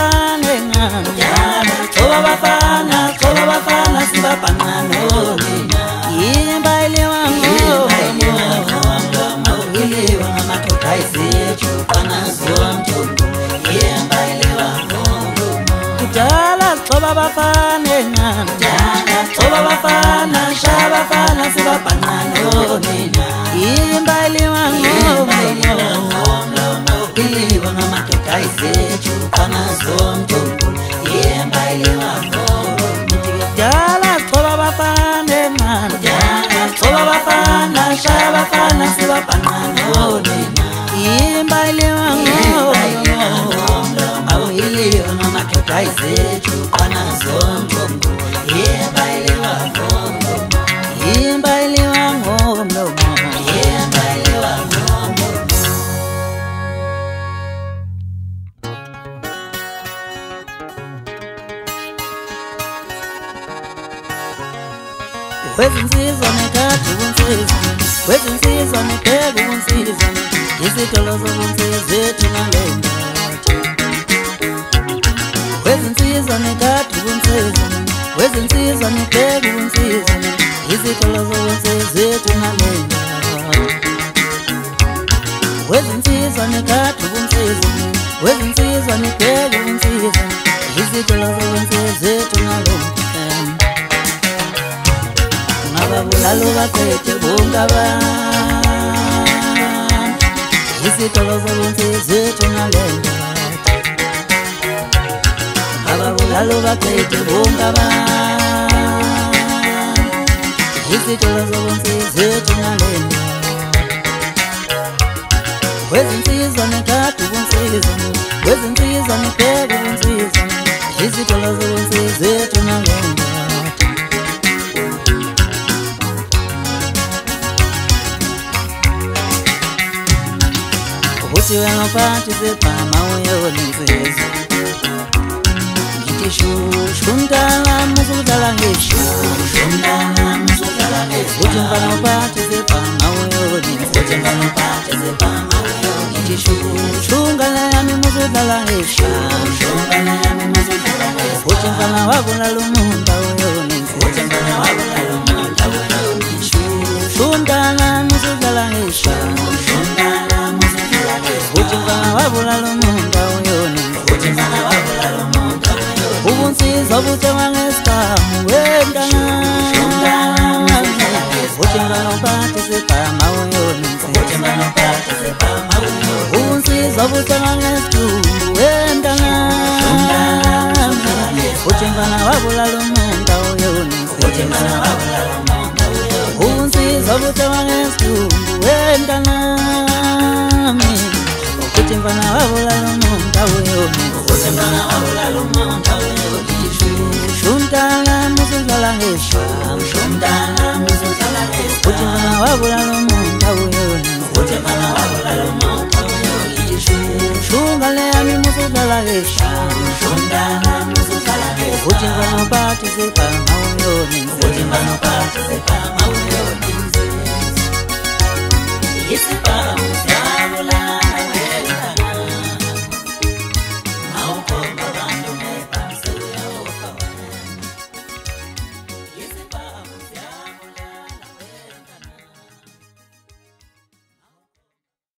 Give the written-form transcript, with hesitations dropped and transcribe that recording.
bafana engane Xoba bafana sibabhanqane Yimba iliwa Iliwa ngamadoda izethu Qanazomthungu Yimba iliwa Kudala xoba bafana engane Xoba bafana shaya bafana sibabhanqane Yimba iliwa Iliwa ngamadoda izethu Qanazomthungu Yimba iliwa Kudala xoba bafana engane Xoba bafana shaya bafana sibabhanqane Yimba iliwa Iliwa ngamadoda izethu Qanazomthungu Yimba iliwa Yimba iliwa ngomlomo Yimba iliwa ngomlomo Wezinsizwa nekade kunsizwa Wezinsizwa nekade kunsizwa Izitolo zobunsizwa ethu ngalenga Wezinsizwa nekade kunsizwa Wezinsizwa nekade kunsizwa Izitolo zobunsizwa ethu ngalenga Wezinsizwa nekade kunsizwa Wezinsizwa nekade kunsizwa Izitolo zobunsizwa ethu ngalenga Ngababulalo baqede bungabantu Izitolo zobunsizwa ethu ngalenga Ngababulalo baqede bungabantu Izitolo zobunsizwa ethu ngalenga Wezinsizwa nekade kunsizwa Wezinsizwa nekade kunsizwa Izitolo zobunsizwa ethu ngalenga Uthi wena phansi sepama uyolinsizwa Ngithi shushu mntana musudlala ngeshushu mntana musudlala ngeshushu Uthi mfana phansi sepama uyolinsizwa Uthi mfana phansi sepama uyolinsizwa Ngithi shushu ngane yami musudlala ngeshushu ngane yami musudlala ngeshushu Uthi mfana wabulala umuntu uyolinsizwa Uthi mfana wabulala umuntu uyolinsizwa Shushu mntana musudlala ngeshushu mntana Uthi mfana wabulala umuntu uyolinsizwa Uthi mfana wabulala umuntu uyolinsizwa Ubunsizwa buthengwa ngesikamu wemntana Uthi mfana uphathe sepama uyolinsizwa Uthi mfana uphathe sepama uyolinsizwa Ubunsizwa buthengwa ngesithumbu wemntana Uthi mfana wabulala umuntu uyolinsizwa Uthi mfana wabulala umuntu uyolinsizwa Ubunsizwa buthengwa ngesithumbu wemntana Uthi mfana wabulala umuntu uyolinsizwa Uthi mfana wabulala umuntu uyolinsizwa Shushu mntana musudlala ngeshushu mntana musudlala ngeshushu Uthi mfana wabulala umuntu uyolinsizwa Uthi mfana wabulala umuntu uyolinsizwa Shushu ngane yami musudlala ngeshushu mntana musudlala ngeshushu Uthi mfana uphathe sepama uyolinsizwa Uthi mfana uphathe sepama uyolinsizwa